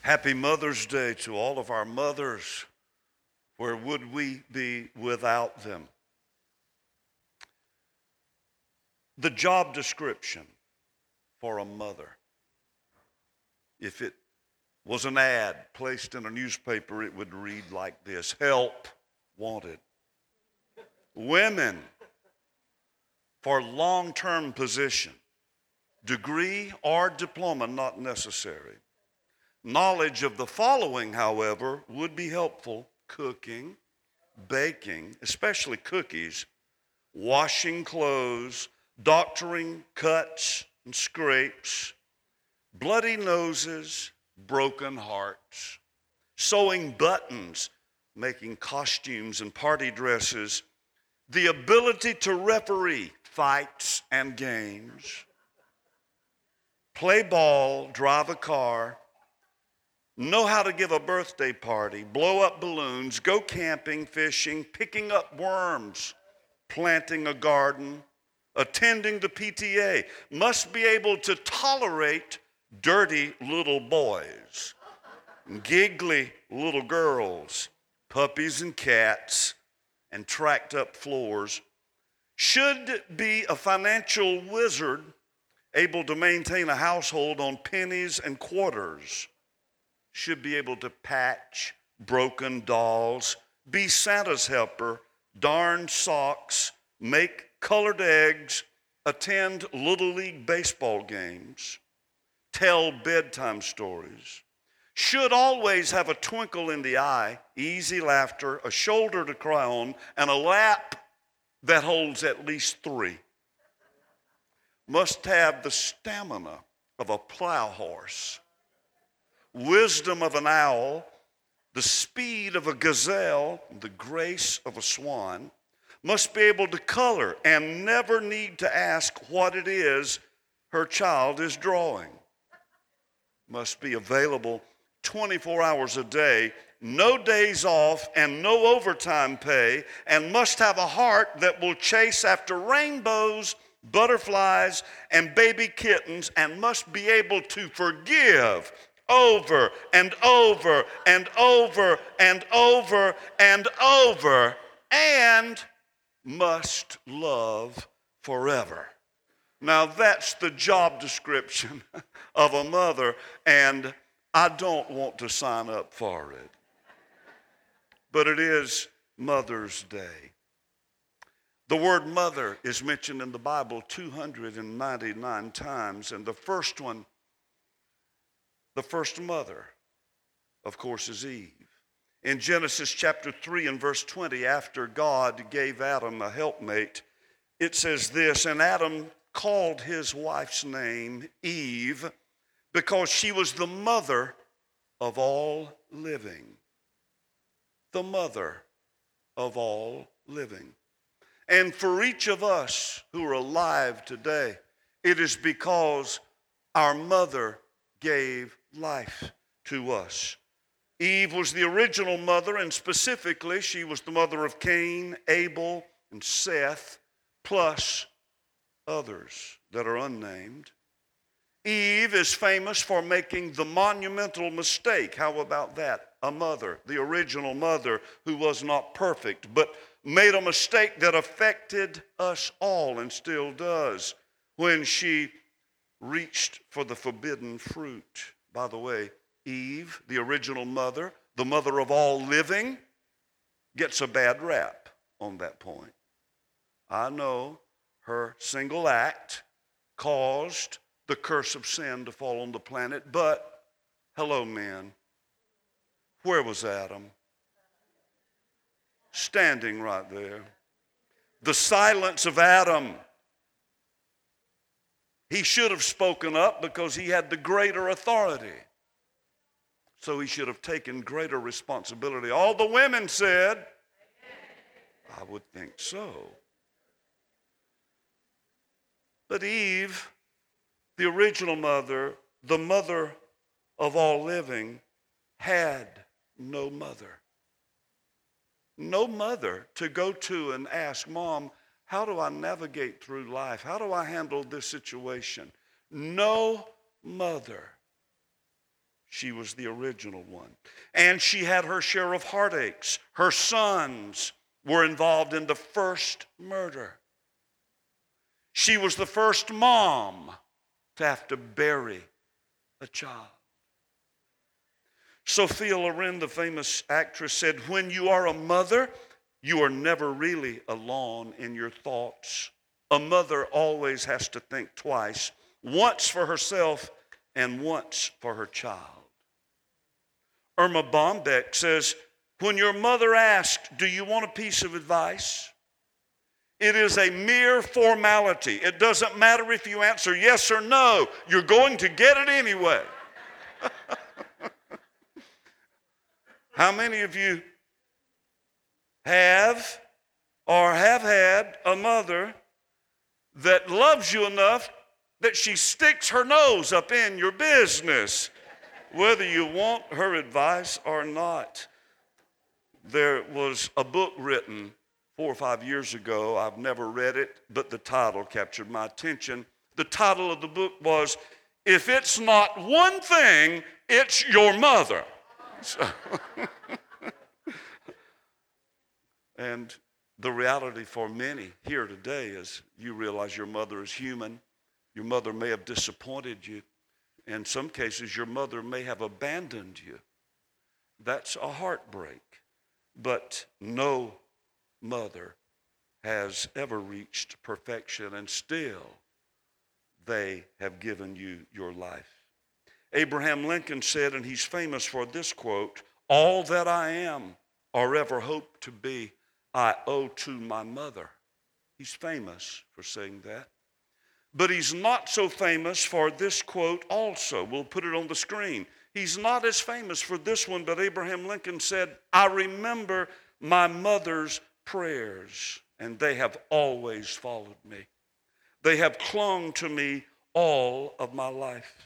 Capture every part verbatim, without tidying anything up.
Happy Mother's Day to all of our mothers. Where would we be without them? The job description for a mother, if it was an ad placed in a newspaper, it would read like this: help wanted. Women for long-term position, degree or diploma not necessary. Knowledge of the following, however, would be helpful: cooking, baking, especially cookies, washing clothes, doctoring cuts and scrapes, bloody noses, broken hearts, sewing buttons, making costumes and party dresses, the ability to referee fights and games, play ball, drive a car, know how to give a birthday party, blow up balloons, go camping, fishing, picking up worms, planting a garden, attending the P T A, must be able to tolerate dirty little boys, giggly little girls, puppies and cats, and tracked up floors, should be a financial wizard able to maintain a household on pennies and quarters, should be able to patch broken dolls, be Santa's helper, darn socks, make colored eggs, attend Little League baseball games, tell bedtime stories, should always have a twinkle in the eye, easy laughter, a shoulder to cry on, and a lap that holds at least three. Must have the stamina of a plow horse, wisdom of an owl, the speed of a gazelle, the grace of a swan, must be able to color and never need to ask what it is her child is drawing. Must be available twenty-four hours a day, no days off and no overtime pay, and must have a heart that will chase after rainbows, butterflies, and baby kittens, and must be able to forgive over and over and over and over and over, and must love forever. Now that's the job description of a mother, and I don't want to sign up for it. But it is Mother's Day. The word mother is mentioned in the Bible two hundred ninety-nine times, and the first one, the first mother, of course, is Eve. In Genesis chapter three and verse twenty, after God gave Adam a helpmate, it says this: and Adam called his wife's name Eve, because she was the mother of all living. The mother of all living. And for each of us who are alive today, it is because our mother gave life to us. Eve was the original mother, and specifically, she was the mother of Cain, Abel, and Seth, plus others that are unnamed. Eve is famous for making the monumental mistake. How about that? A mother, the original mother, who was not perfect, but made a mistake that affected us all and still does when she reached for the forbidden fruit. By the way, Eve, the original mother, the mother of all living, gets a bad rap on that point. I know her single act caused the curse of sin to fall on the planet, but hello, men. Where was Adam? Standing right there. The silence of Adam. He should have spoken up because he had the greater authority. So he should have taken greater responsibility. All the women said, I would think so. But Eve, the original mother, the mother of all living, had no mother. No mother to go to and ask, Mom, how do I navigate through life? How do I handle this situation? No mother. She was the original one. And she had her share of heartaches. Her sons were involved in the first murder. She was the first mom to have to bury a child. Sophia Loren, the famous actress, said, when you are a mother, you are never really alone in your thoughts. A mother always has to think twice, once for herself and once for her child. Irma Bombeck says, when your mother asks, do you want a piece of advice? It is a mere formality. It doesn't matter if you answer yes or no. You're going to get it anyway. How many of you have or have had a mother that loves you enough that she sticks her nose up in your business, whether you want her advice or not? There was a book written four or five years ago. I've never read it, but the title captured my attention. The title of the book was, If It's Not One Thing, It's Your Mother. So and the reality for many here today is you realize your mother is human. Your mother may have disappointed you. In some cases, your mother may have abandoned you. That's a heartbreak. But no mother has ever reached perfection, and still they have given you your life. Abraham Lincoln said, and he's famous for this quote, all that I am or ever hope to be, I owe to my mother. He's famous for saying that. But he's not so famous for this quote also. We'll put it on the screen. He's not as famous for this one, but Abraham Lincoln said, I remember my mother's prayers, and they have always followed me. They have clung to me all of my life.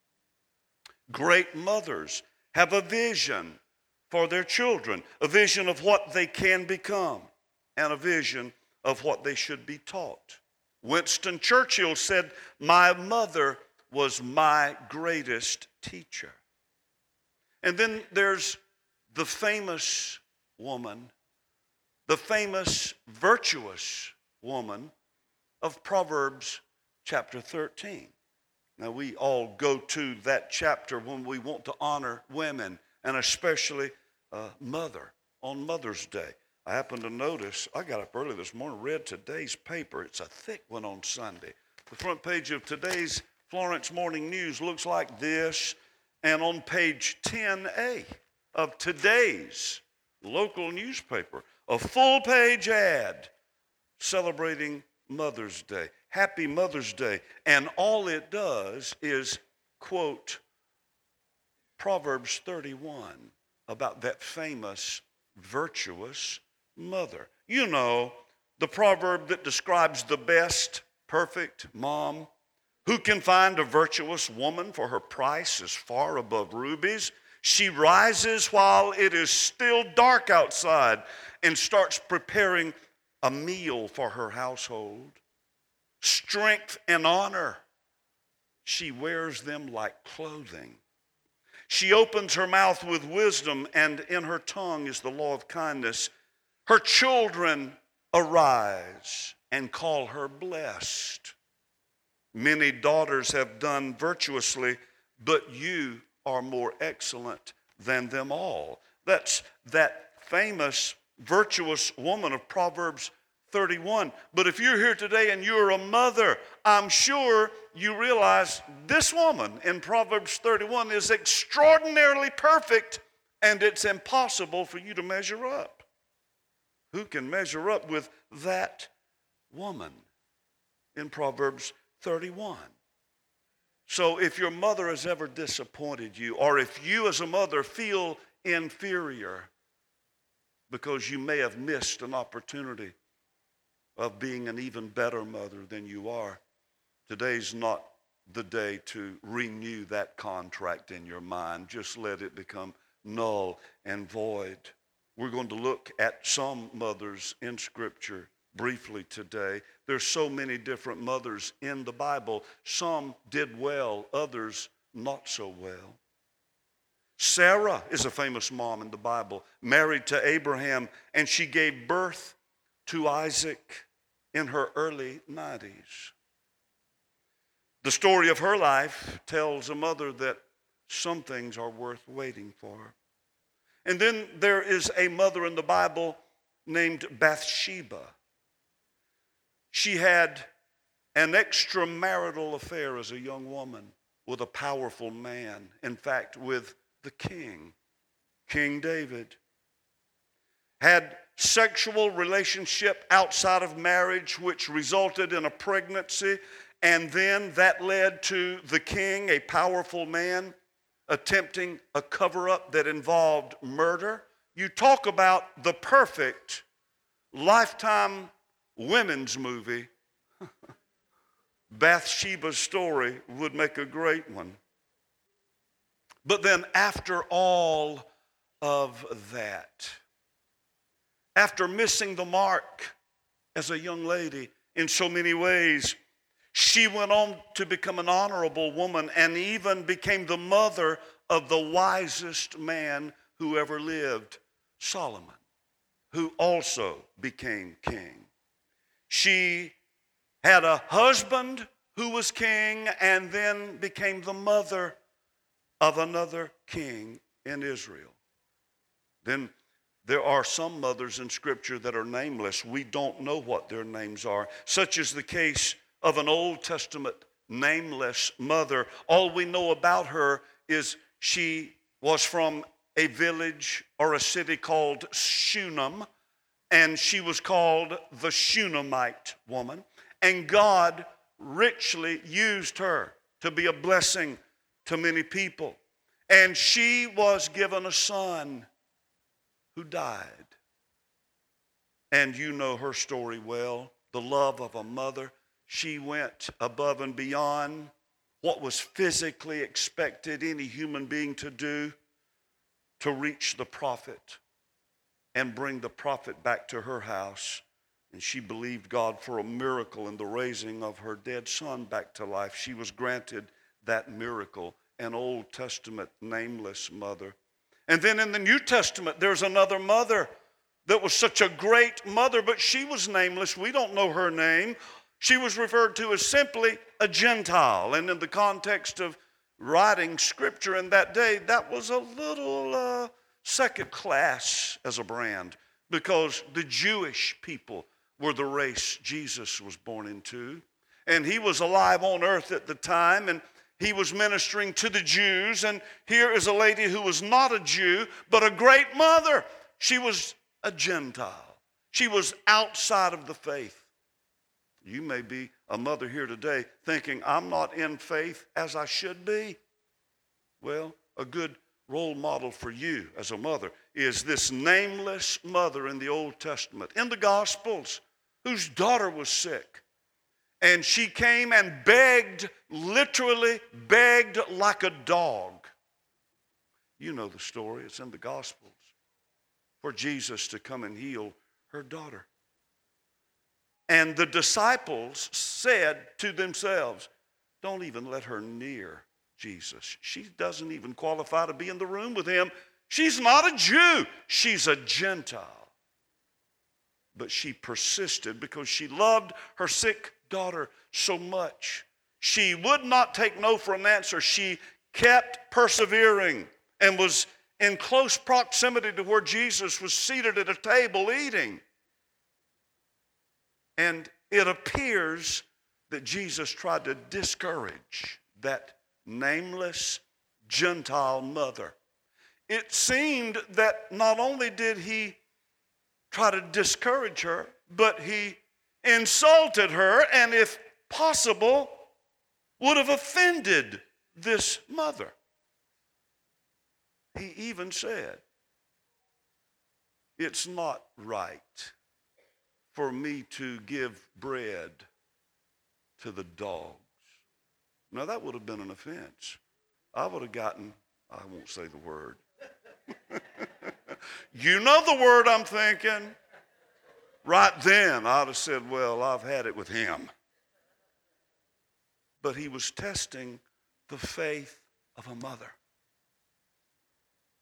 Great mothers have a vision for their children, a vision of what they can become, and a vision of what they should be taught. Winston Churchill said, my mother was my greatest teacher. And then there's the famous woman, the famous virtuous woman of Proverbs chapter thirteen. Now, we all go to that chapter when we want to honor women, and especially uh, mother, on Mother's Day. I happened to notice, I got up early this morning, read today's paper. It's a thick one on Sunday. The front page of today's Florence Morning News looks like this, and on page ten A of today's local newspaper, a full-page ad celebrating Mother's Day. Happy Mother's Day. And all it does is quote Proverbs thirty-one about that famous virtuous mother. You know, the proverb that describes the best, perfect mom. Who can find a virtuous woman, for her price is far above rubies? She rises while it is still dark outside and starts preparing a meal for her household. Strength and honor, she wears them like clothing. She opens her mouth with wisdom, and in her tongue is the law of kindness. Her children arise and call her blessed. Many daughters have done virtuously, but you are more excellent than them all. That's that famous virtuous woman of Proverbs thirty-one. But if you're here today and you're a mother, I'm sure you realize this woman in Proverbs thirty-one is extraordinarily perfect, and it's impossible for you to measure up. Who can measure up with that woman in Proverbs thirty-one? So if your mother has ever disappointed you, or if you as a mother feel inferior because you may have missed an opportunity of being an even better mother than you are, today's not the day to renew that contract in your mind. Just let it become null and void. We're going to look at some mothers in Scripture briefly today. There's so many different mothers in the Bible. Some did well, others not so well. Sarah is a famous mom in the Bible, married to Abraham, and she gave birth to Isaac in her early nineties. The story of her life tells a mother that some things are worth waiting for. And then there is a mother in the Bible named Bathsheba. She had an extramarital affair as a young woman with a powerful man, in fact, with the king, King David. Had sexual relationship outside of marriage, which resulted in a pregnancy, and then that led to the king, a powerful man, attempting a cover-up that involved murder. You talk about the perfect Lifetime women's movie. Bathsheba's story would make a great one. But then after all of that, after missing the mark as a young lady in so many ways, she went on to become an honorable woman and even became the mother of the wisest man who ever lived, Solomon, who also became king. She had a husband who was king and then became the mother of another king in Israel. Then there are some mothers in Scripture that are nameless. We don't know what their names are, such as the case of an Old Testament nameless mother. All we know about her is she was from a village or a city called Shunem, and she was called the Shunammite woman. And God richly used her to be a blessing to many people. And she was given a son who died. And you know her story well, the love of a mother. She went above and beyond what was physically expected any human being to do to reach the prophet and bring the prophet back to her house. And she believed God for a miracle in the raising of her dead son back to life. She was granted that miracle, an Old Testament nameless mother. And then in the New Testament, there's another mother that was such a great mother, but she was nameless. We don't know her name. She was referred to as simply a Gentile. And in the context of writing Scripture in that day, that was a little uh, second class as a brand, because the Jewish people were the race Jesus was born into. And he was alive on earth at the time, and he was ministering to the Jews. And here is a lady who was not a Jew, but a great mother. She was a Gentile. She was outside of the faith. You may be a mother here today thinking, I'm not in faith as I should be. Well, a good role model for you as a mother is this nameless mother in the Old Testament, in the Gospels, whose daughter was sick. And she came and begged, literally begged like a dog. You know the story, it's in the Gospels, for Jesus to come and heal her daughter. And the disciples said to themselves, don't even let her near Jesus. She doesn't even qualify to be in the room with him. She's not a Jew. She's a Gentile. But she persisted because she loved her sick daughter so much. She would not take no for an answer. She kept persevering and was in close proximity to where Jesus was seated at a table eating. And it appears that Jesus tried to discourage that nameless Gentile mother. It seemed that not only did he try to discourage her, but he insulted her, and if possible, would have offended this mother. He even said, it's not right for me to give bread to the dogs. Now that would have been an offense. I would have gotten, I won't say the word. You know the word I'm thinking. Right then, I'd have said, well, I've had it with him. But he was testing the faith of a mother.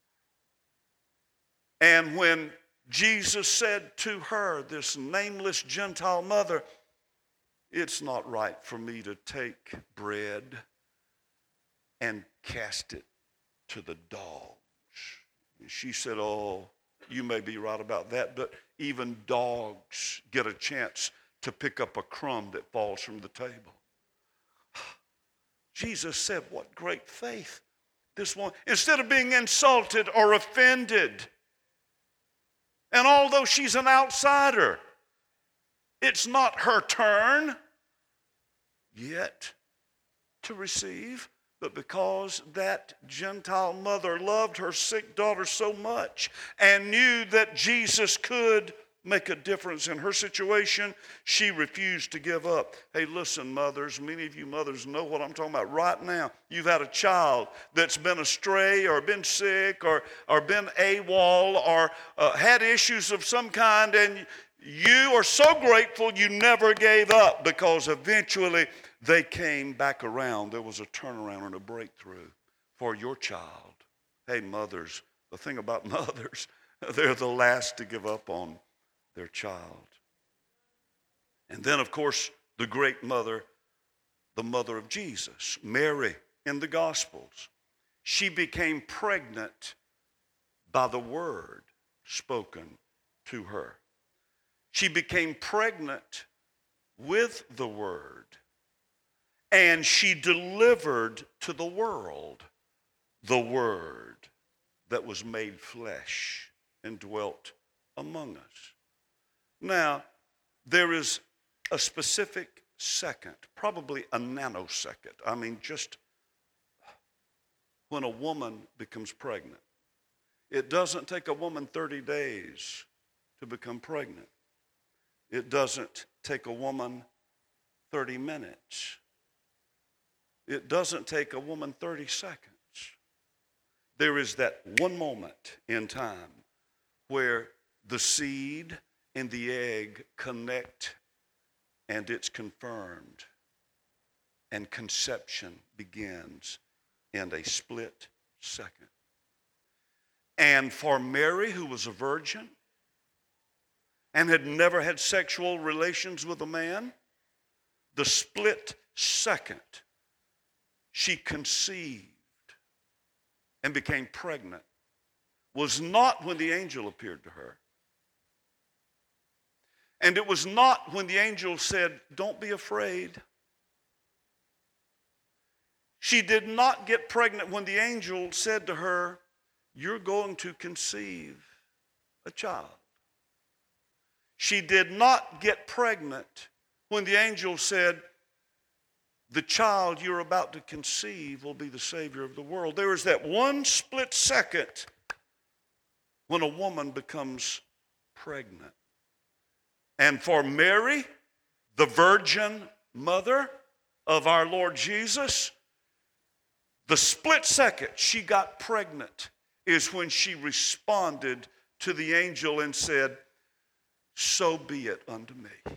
And when Jesus said to her, this nameless Gentile mother, it's not right for me to take bread and cast it to the dogs. And she said, oh, you may be right about that, but even dogs get a chance to pick up a crumb that falls from the table. Jesus said, what great faith this one. Instead of being insulted or offended, and although she's an outsider, it's not her turn yet to receive, but because that Gentile mother loved her sick daughter so much and knew that Jesus could make a difference in her situation, she refused to give up. Hey, listen, mothers, many of you mothers know what I'm talking about right now. You've had a child that's been astray or been sick or, or been AWOL or uh, had issues of some kind, and you are so grateful you never gave up, because eventually they came back around. There was a turnaround and a breakthrough for your child. Hey, mothers, the thing about mothers, they're the last to give up on their child. And then, of course, the great mother, the mother of Jesus, Mary, in the Gospels. She became pregnant by the word spoken to her. She became pregnant with the word, and she delivered to the world the word that was made flesh and dwelt among us. Now, there is a specific second, probably a nanosecond. I mean, just when a woman becomes pregnant. It doesn't take a woman thirty days to become pregnant. It doesn't take a woman thirty minutes. It doesn't take a woman thirty seconds. There is that one moment in time where the seed and the egg connect, and it's confirmed, and conception begins in a split second. And for Mary, who was a virgin and had never had sexual relations with a man, the split second she conceived and became pregnant was not when the angel appeared to her. And it was not when the angel said, don't be afraid. She did not get pregnant when the angel said to her, you're going to conceive a child. She did not get pregnant when the angel said, the child you're about to conceive will be the Savior of the world. There is that one split second when a woman becomes pregnant. And for Mary, the virgin mother of our Lord Jesus, the split second she got pregnant is when she responded to the angel and said, so be it unto me.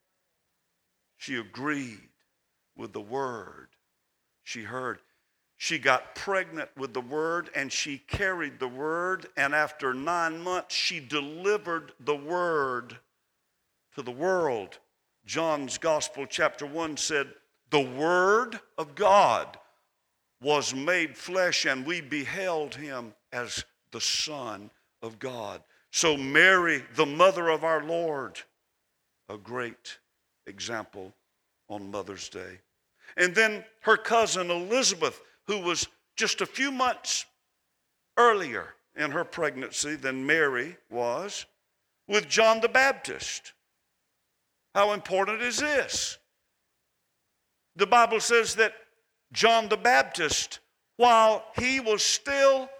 She agreed with the word she heard. She got pregnant with the word, and she carried the word, and after nine months she delivered the word to the world. John's Gospel, chapter one said, the word of God was made flesh, and we beheld him as the Son of God. So Mary, the mother of our Lord, a great example on Mother's Day. And then her cousin Elizabeth, who was just a few months earlier in her pregnancy than Mary was, with John the Baptist. How important is this? The Bible says that John the Baptist, while he was still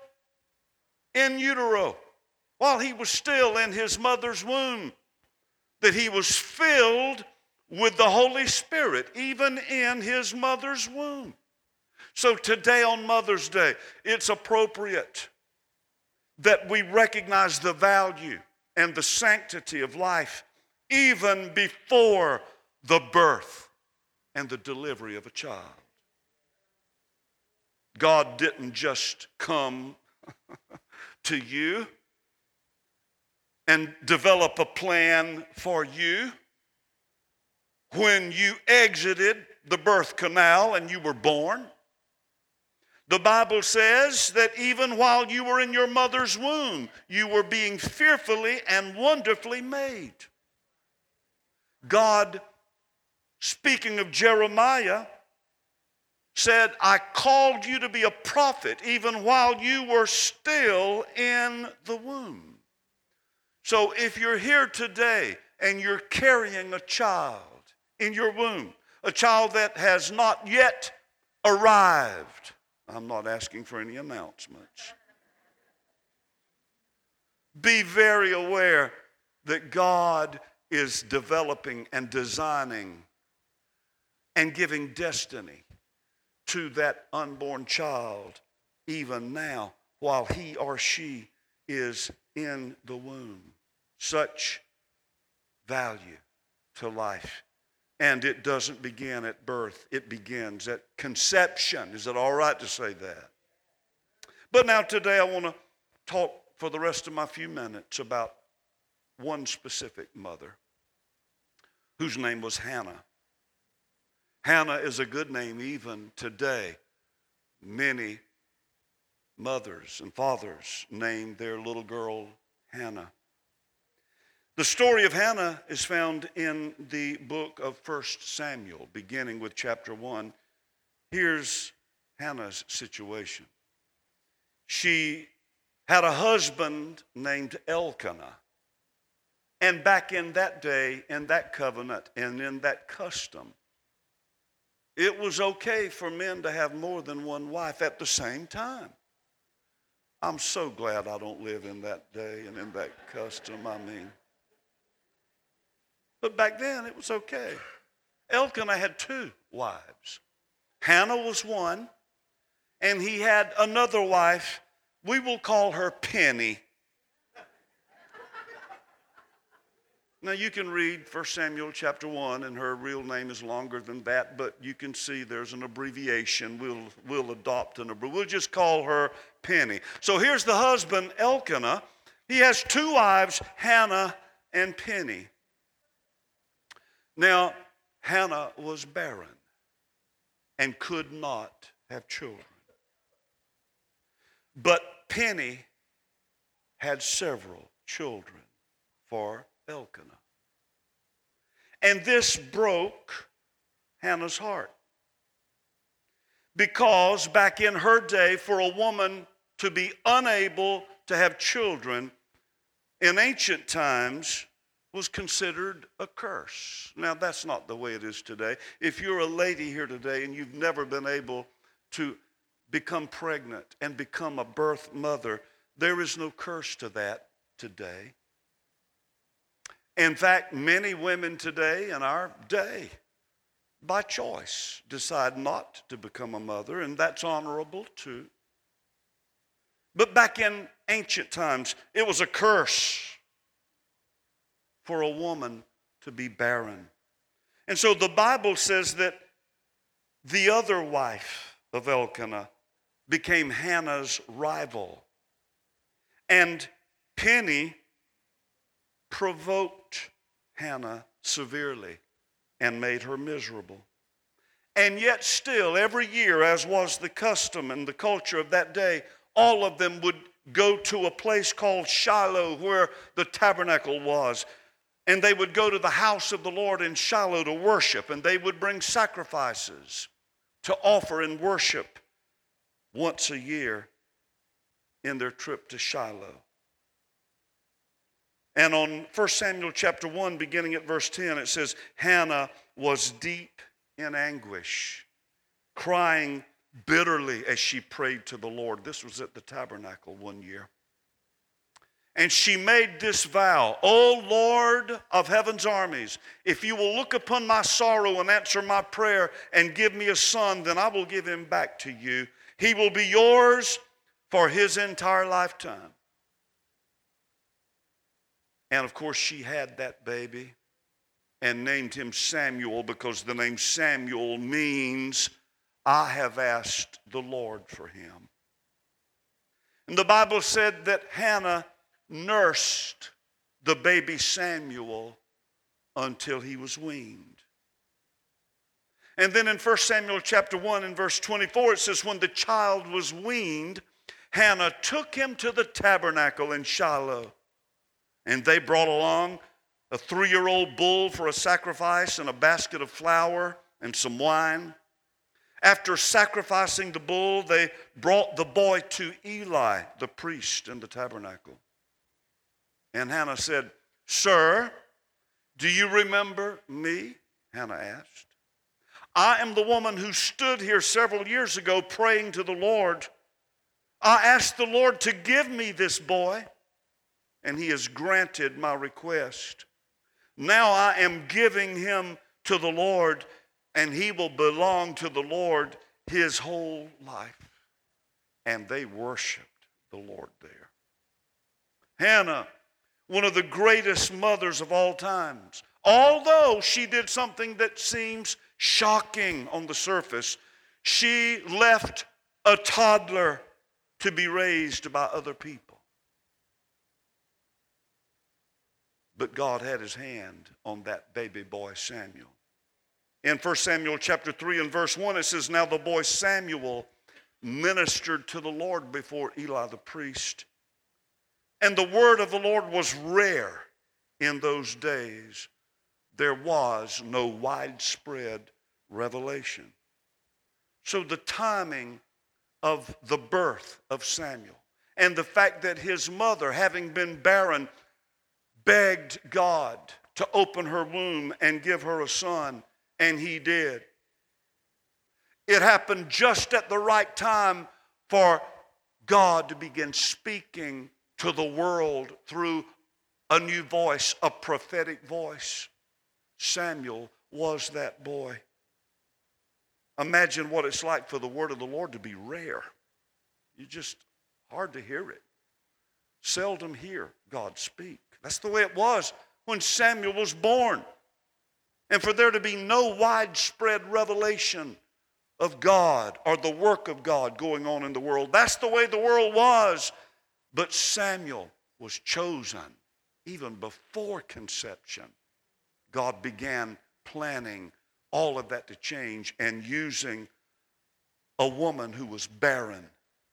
in utero, while he was still in his mother's womb, that he was filled with the Holy Spirit, even in his mother's womb. So today on Mother's Day, it's appropriate that we recognize the value and the sanctity of life even before the birth and the delivery of a child. God didn't just come to you and develop a plan for you when you exited the birth canal and you were born. The Bible says that even while you were in your mother's womb, you were being fearfully and wonderfully made. God, speaking of Jeremiah, said, I called you to be a prophet even while you were still in the womb. So if you're here today and you're carrying a child in your womb, a child that has not yet arrived, I'm not asking for any announcements. Be very aware that God is developing and designing and giving destiny to that unborn child even now while he or she is in the womb. Such value to life. And it doesn't begin at birth. It begins at conception. Is it all right to say that? But now today I want to talk for the rest of my few minutes about one specific mother whose name was Hannah. Hannah is a good name even today. Many mothers and fathers name their little girl Hannah. The story of Hannah is found in the book of First Samuel, beginning with chapter one. Here's Hannah's situation. She had a husband named Elkanah. And back in that day, in that covenant, and in that custom, it was okay for men to have more than one wife at the same time. I'm so glad I don't live in that day and in that custom, I mean. But back then, it was okay. Elkanah had two wives. Hannah was one, and he had another wife. We will call her Penny. Now, you can read First Samuel chapter one, and her real name is longer than that, but you can see there's an abbreviation. We'll, we'll adopt an abbreviation. We'll just call her Penny. So here's the husband, Elkanah. He has two wives, Hannah and Penny. Now, Hannah was barren and could not have children. But Penny had several children for Elkanah. And this broke Hannah's heart. Because back in her day, for a woman to be unable to have children in ancient times was considered a curse. Now, that's not the way it is today. If you're a lady here today and you've never been able to become pregnant and become a birth mother, there is no curse to that today. In fact, many women today in our day, by choice, decide not to become a mother, and that's honorable too. But back in ancient times, it was a curse for a woman to be barren. And so the Bible says that the other wife of Elkanah became Hannah's rival. And Penny provoked Hannah severely and made her miserable. And yet still, every year, as was the custom and the culture of that day, all of them would go to a place called Shiloh where the tabernacle was. And they would go to the house of the Lord in Shiloh to worship, and they would bring sacrifices to offer and worship once a year in their trip to Shiloh. And on First Samuel chapter one, beginning at verse ten, it says, Hannah was deep in anguish, crying bitterly as she prayed to the Lord. This was at the tabernacle one year. And she made this vow, O Lord of heaven's armies, if you will look upon my sorrow and answer my prayer and give me a son, then I will give him back to you. He will be yours for his entire lifetime. And of course, she had that baby and named him Samuel, because the name Samuel means, I have asked the Lord for him. And the Bible said that Hannah nursed the baby Samuel until he was weaned. And then in First Samuel chapter one and verse twenty-four, it says, when the child was weaned, Hannah took him to the tabernacle in Shiloh. And they brought along a three-year-old bull for a sacrifice and a basket of flour and some wine. After sacrificing the bull, they brought the boy to Eli, the priest in the tabernacle. And Hannah said, Sir, do you remember me? Hannah asked. I am the woman who stood here several years ago praying to the Lord. I asked the Lord to give me this boy, and he has granted my request. Now I am giving him to the Lord, and he will belong to the Lord his whole life. And they worshiped the Lord there. Hannah, one of the greatest mothers of all times, although she did something that seems shocking on the surface, she left a toddler to be raised by other people. But God had his hand on that baby boy Samuel. In First Samuel chapter three and verse one, it says, Now the boy Samuel ministered to the Lord before Eli the priest. And the word of the Lord was rare in those days. There was no widespread revelation. So the timing of the birth of Samuel and the fact that his mother, having been barren, begged God to open her womb and give her a son, and he did. It happened just at the right time for God to begin speaking to the world through a new voice, a prophetic voice. Samuel was that boy. Imagine what it's like for the word of the Lord to be rare. You just hard to hear it. Seldom hear God speak. That's the way it was when Samuel was born. And for there to be no widespread revelation of God or the work of God going on in the world. That's the way the world was. But Samuel was chosen even before conception. God began planning all of that to change and using a woman who was barren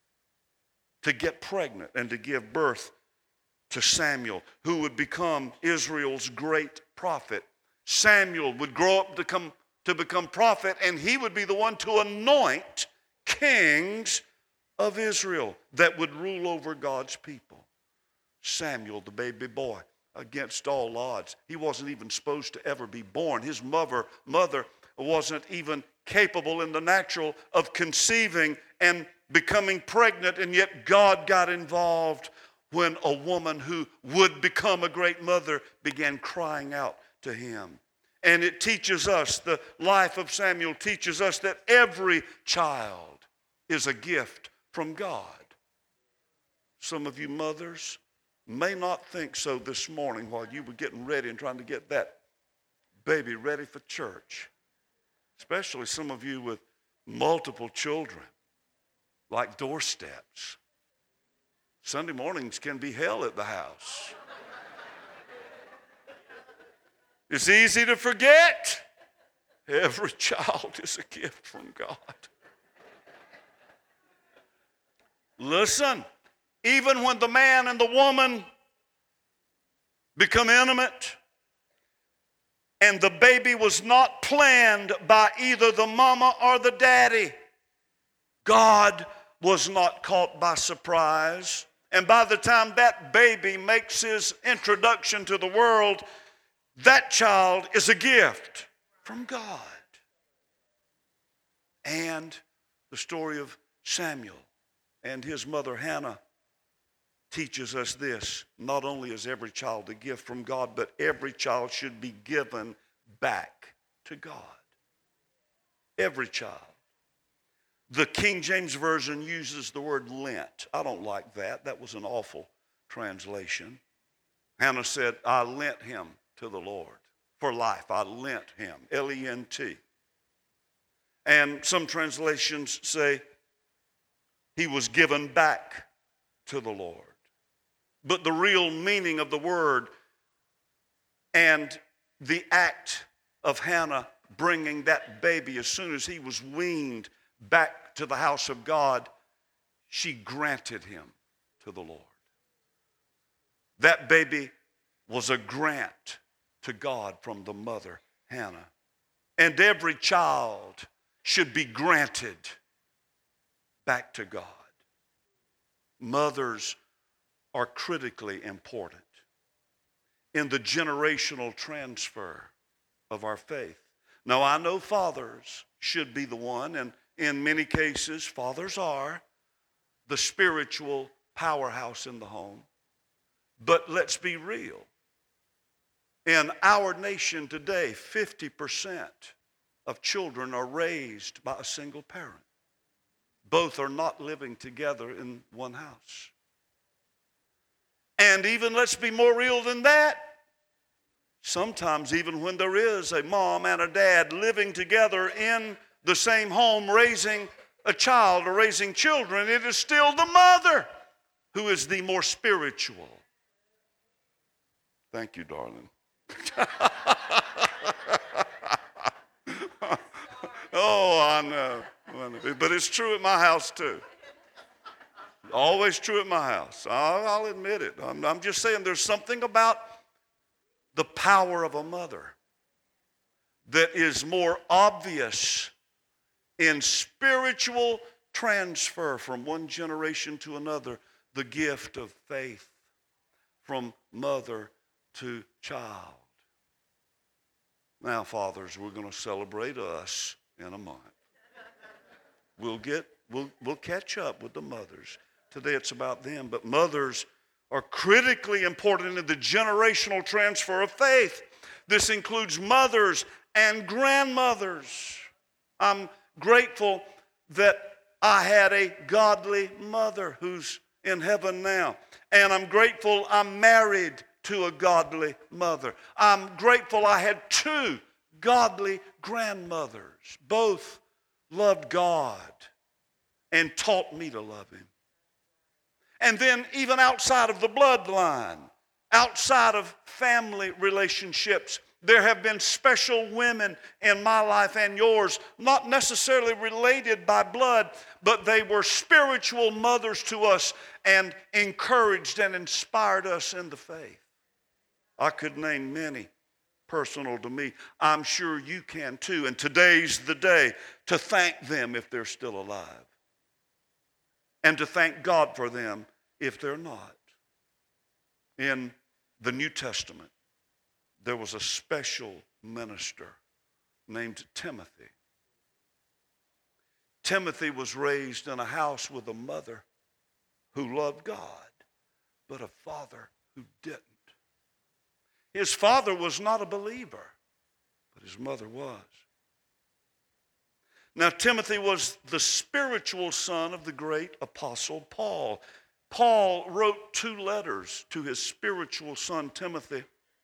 to get pregnant and to give birth to Samuel, who would become Israel's great prophet. Samuel would grow up to, come, to become prophet, and he would be the one to anoint kings of Israel that would rule over God's people. Samuel, the baby boy, against all odds. He wasn't even supposed to ever be born. His mother, mother wasn't even capable in the natural of conceiving and becoming pregnant, and yet God got involved when a woman who would become a great mother began crying out to him. And it teaches us, the life of Samuel teaches us that every child is a gift from God. Some of you mothers may not think so this morning while you were getting ready and trying to get that baby ready for church. Especially some of you with multiple children, like doorsteps. Sunday mornings can be hell at the house. It's easy to forget. Every child is a gift from God. Listen, even when the man and the woman become intimate, and the baby was not planned by either the mama or the daddy, God was not caught by surprise. And by the time that baby makes his introduction to the world, that child is a gift from God. And the story of Samuel and his mother Hannah teaches us this. Not only is every child a gift from God, but every child should be given back to God. Every child. The King James Version uses the word lent. I don't like that. That was an awful translation. Hannah said, I lent him to the Lord for life. I lent him, L E N T. And some translations say he was given back to the Lord. But the real meaning of the word And the act of Hannah bringing that baby as soon as he was weaned back to the house of God, she granted him to the Lord. That baby was a grant to God from the mother, Hannah. And every child should be granted back to God. Mothers are critically important in the generational transfer of our faith. Now, I know fathers should be the one, and in many cases, fathers are the spiritual powerhouse in the home. But let's be real. In our nation today, fifty percent of children are raised by a single parent. Both are not living together in one house. And even, let's be more real than that, sometimes even when there is a mom and a dad living together in the same home raising a child or raising children, it is still the mother who is the more spiritual. Thank you, darling. Oh, I know. But it's true at my house too. Always true at my house. I'll, I'll admit it. I'm, I'm just saying there's something about the power of a mother that is more obvious in spiritual transfer from one generation to another, the gift of faith from mother to child. Now, fathers, we're going to celebrate us in a month. We'll get, we'll, we'll catch up with the mothers. Today it's about them, but mothers are critically important in the generational transfer of faith. This includes mothers and grandmothers. I'm grateful that I had a godly mother who's in heaven now. And I'm grateful I'm married to a godly mother. I'm grateful I had two godly grandmothers. Both loved God and taught me to love him. And then even outside of the bloodline, outside of family relationships, there have been special women in my life and yours, not necessarily related by blood, but they were spiritual mothers to us and encouraged and inspired us in the faith. I could name many personal to me. I'm sure you can too. And today's the day to thank them if they're still alive, and to thank God for them if they're not. In the New Testament, there was a special minister named Timothy. Timothy was raised in a house with a mother who loved God, but a father who didn't. His father was not a believer, but his mother was. Now, Timothy was the spiritual son of the great apostle Paul. Paul wrote two letters to his spiritual son Timothy.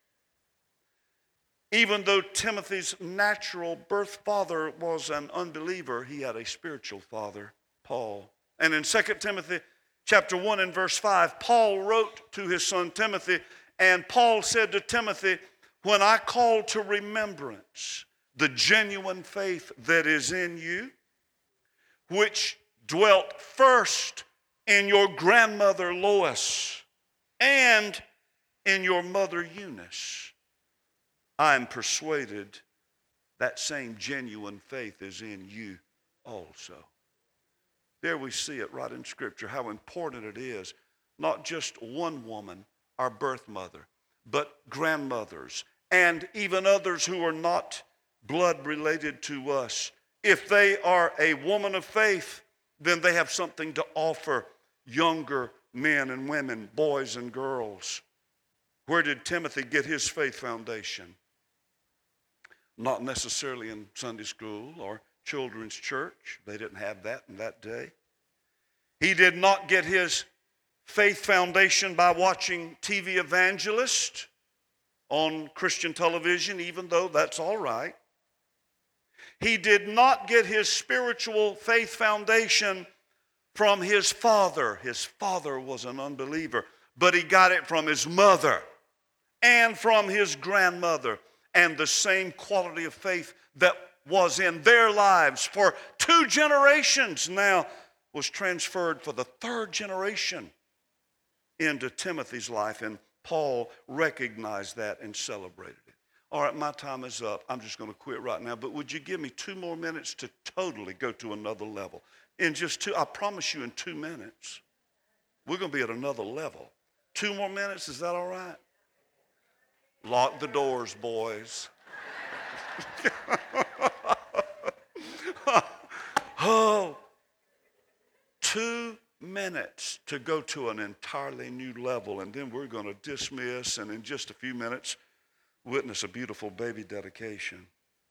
Even though Timothy's natural birth father was an unbeliever, he had a spiritual father, Paul. And in Second Timothy chapter one and verse five, Paul wrote to his son Timothy, and Paul said to Timothy, when I call to remembrance the genuine faith that is in you, which dwelt first in your grandmother Lois and in your mother Eunice, I am persuaded that same genuine faith is in you also. There we see it right in Scripture, how important it is, not just one woman, our birth mother, but grandmothers and even others who are not blood related to us. If they are a woman of faith, then they have something to offer younger men and women, boys and girls. Where did Timothy get his faith foundation? Not necessarily in Sunday school or children's church. They didn't have that in that day. He did not get his faith foundation by watching T V evangelists on Christian television, even though that's all right. He did not get his spiritual faith foundation from his father. His father was an unbeliever, but he got it from his mother. and from his grandmother. And the same quality of faith that was in their lives for two generations now was transferred for the third generation into Timothy's life. And Paul recognized that and celebrated it. All right, my time is up. I'm just going to quit right now. But would you give me two more minutes to totally go to another level? In just two, I promise you in two minutes, we're going to be at another level. Two more minutes, is that all right? Lock the doors, boys. Oh, two minutes to go to an entirely new level, and then we're going to dismiss, and in just a few minutes, witness a beautiful baby dedication.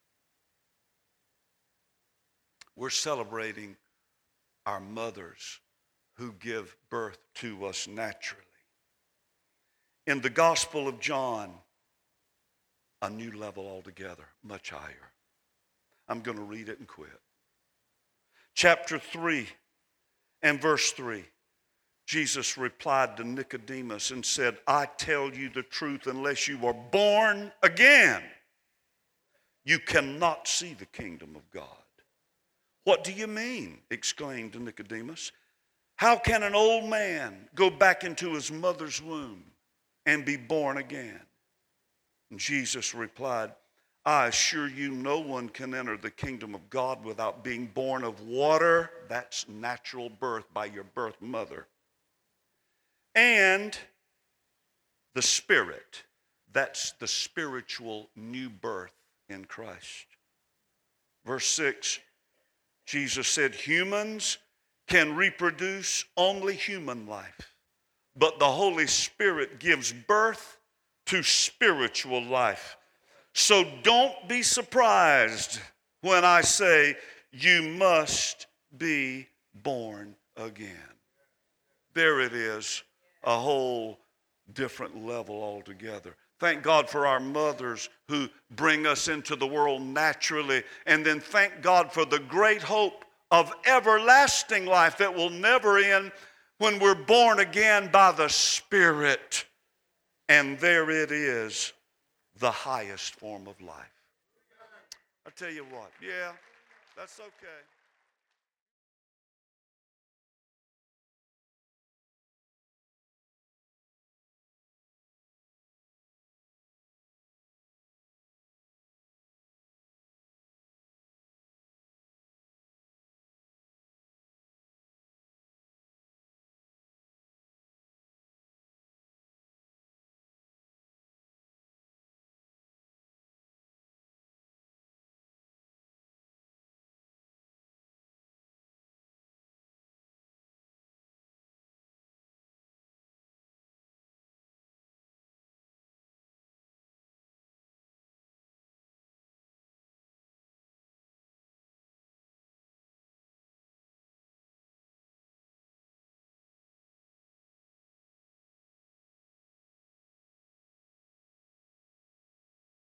We're celebrating our mothers who give birth to us naturally. In the Gospel of John, a new level altogether, much higher. I'm going to read it and quit. Chapter three and verse three. Jesus replied to Nicodemus and said, I tell you the truth, unless you are born again, you cannot see the kingdom of God. What do you mean? Exclaimed Nicodemus. How can an old man go back into his mother's womb and be born again? And Jesus replied, I assure you, no one can enter the kingdom of God without being born of water. That's natural birth by your birth mother. And the Spirit. That's the spiritual new birth in Christ. Verse six, Jesus said, humans can reproduce only human life, but the Holy Spirit gives birth to spiritual life. So don't be surprised when I say you must be born again. There it is, a whole different level altogether. Thank God for our mothers who bring us into the world naturally. And then thank God for the great hope of everlasting life that will never end when we're born again by the Spirit. And there it is, the highest form of life. I tell you what, yeah, that's okay.